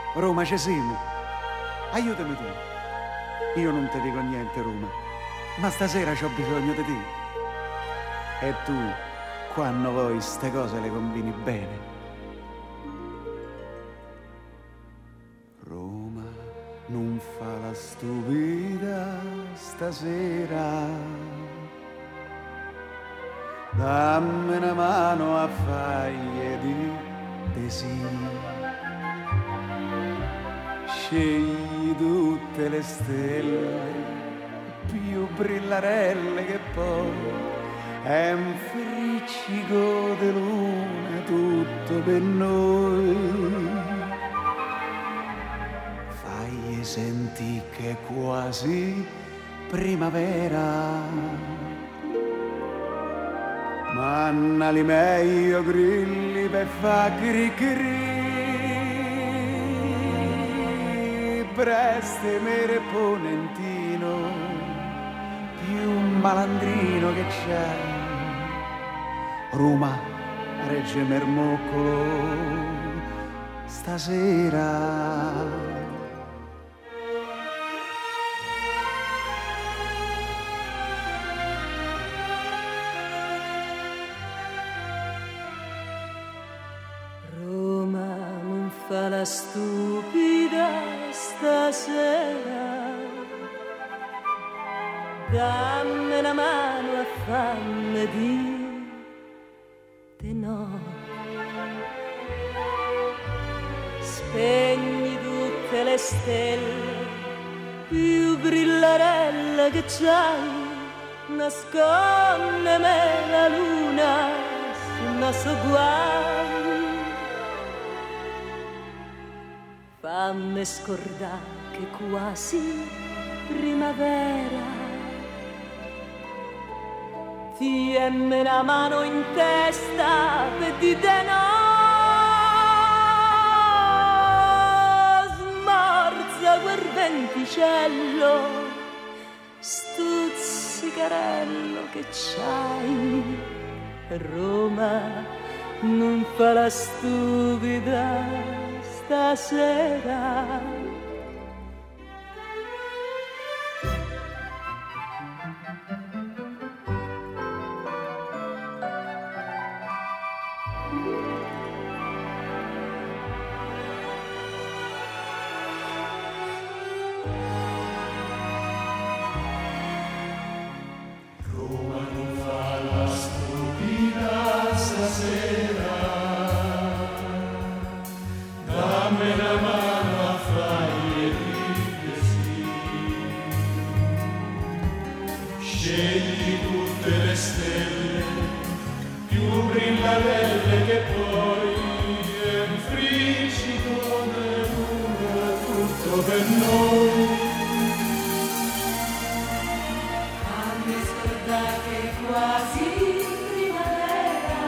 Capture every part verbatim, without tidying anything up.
Roma, ci siamo. Aiutami tu. Io non ti dico niente, Roma, ma stasera c'ho bisogno di te. E tu, quando vuoi, ste cose le combini bene. Roma, non fa la stupida stasera. Dammi una mano a faglie di desì. Scegli tutte le stelle più brillarelle che poi è un friccico di luna tutto per noi. Fagli senti che è quasi primavera. Mannali meglio grilli per fa cri cri. Preste ponentino, più malandrino che c'è. Roma, Regge Mermoccolo, stasera. Fa la stupida stasera, dammi una mano a farmi di no. Spegni tutte le stelle più brillarelle che c'hai, nasconde me la luna sul nostro guai. Fammi scordare che quasi primavera. Tienmi una mano in testa per dire no. Smorza quel venticello, stuzzicarello che c'hai. Roma non fa la stupida stasera. Roma non fa la stupida stasera. Dammi la mano a fare di sì. Scegli tutte le stelle più brillarelle che poi è un friccico di luna tutto per noi. Fammi scordare che quasi primavera.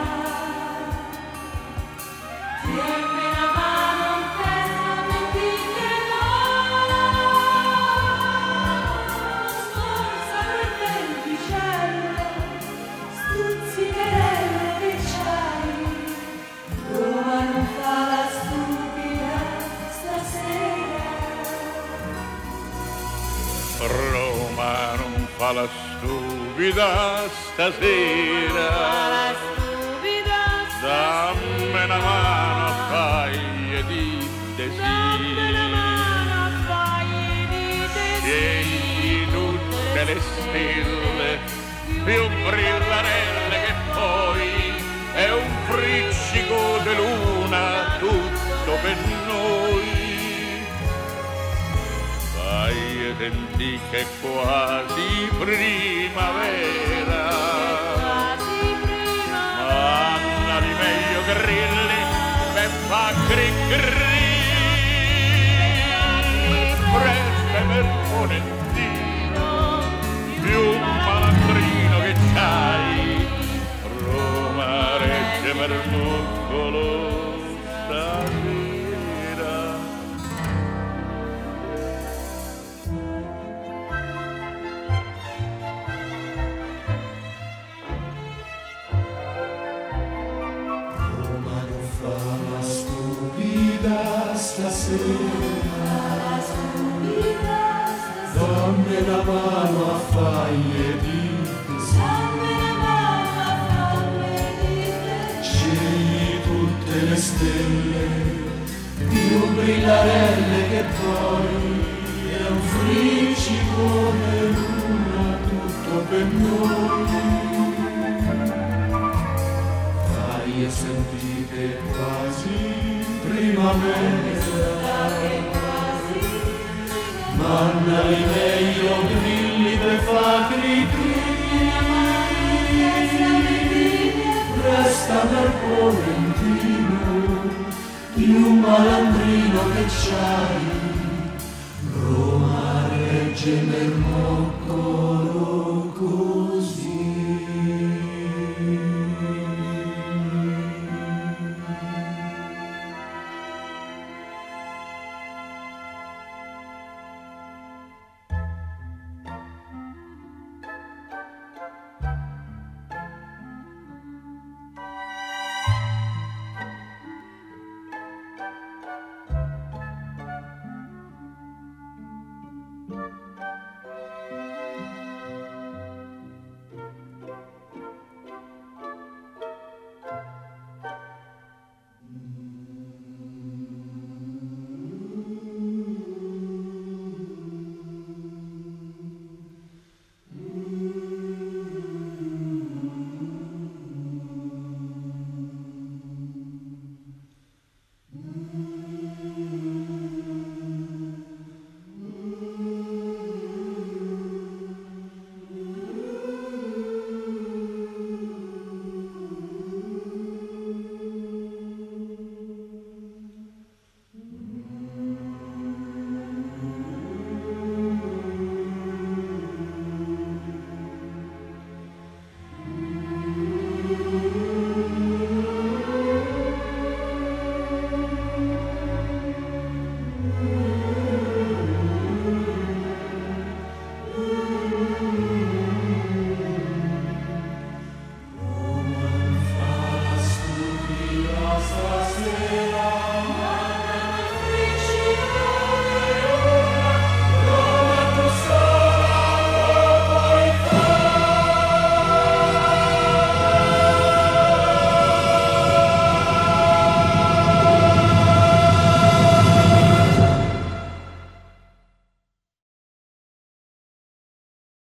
Tienmi la mano in testa per dire no. Sforza quel venticello, stuzzicherello che c'hai. Roma non fa la stupida stasera. Roma non fa la stupida stasera. Dammi una mano a faglie di desì. Scegli tutte le stelle più brillarelle che poi è un friccico di luna tutto per noi. Fai senti che è quasi primavera. Manna di meglio grilli per fa cri cri. Preste per ponentino, più malandrino che c'hai. Roma, Regge Mermoccolo, stasera. Roma non fa la stupida stasera, dammi la mano a faglie dite, scegli tutte le stelle più brillarelle che poi è un friccicone luna tutto per noi. Faglie sentite quasi primavera, mandali meglio grilli per fa cri-cri, resta nel Polentino più malandrino che c'hai, Roma regge nel mocco